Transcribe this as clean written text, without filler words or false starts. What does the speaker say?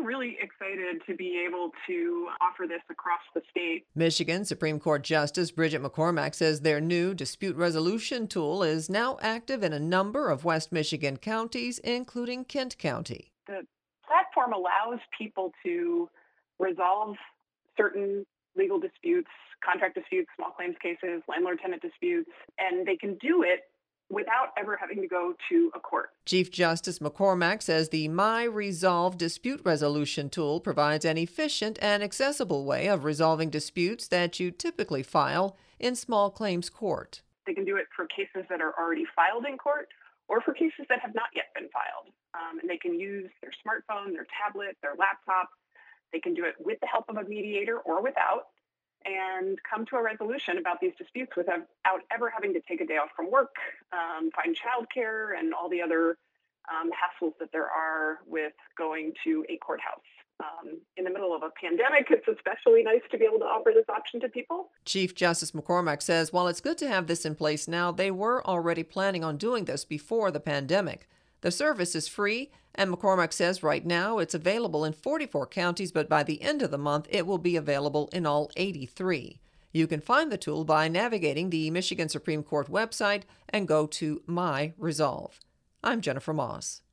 really excited to be able to offer this across the state. Michigan Supreme Court Justice Bridget McCormack says their new dispute resolution tool is now active in a number of West Michigan counties, including Kent County. The platform allows people to resolve certain legal disputes, contract disputes, small claims cases, landlord-tenant disputes, and they can do it without ever having to go to a court. Chief Justice McCormack says the My Resolve dispute resolution tool provides an efficient and accessible way of resolving disputes that you typically file in small claims court. They can do it for cases that are already filed in court or for cases that have not yet been filed. And they can use their smartphone, their tablet, their laptop. They can do it with the help of a mediator or without, and come to a resolution about these disputes without ever having to take a day off from work, find childcare, and all the other hassles that there are with going to a courthouse. In the middle of a pandemic, it's especially nice to be able to offer this option to people. Chief Justice McCormack says while it's good to have this in place now, they were already planning on doing this before the pandemic. The service is free, and McCormack says right now it's available in 44 counties, but by the end of the month it will be available in all 83. You can find the tool by navigating the Michigan Supreme Court website and go to My Resolve. I'm Jennifer Moss.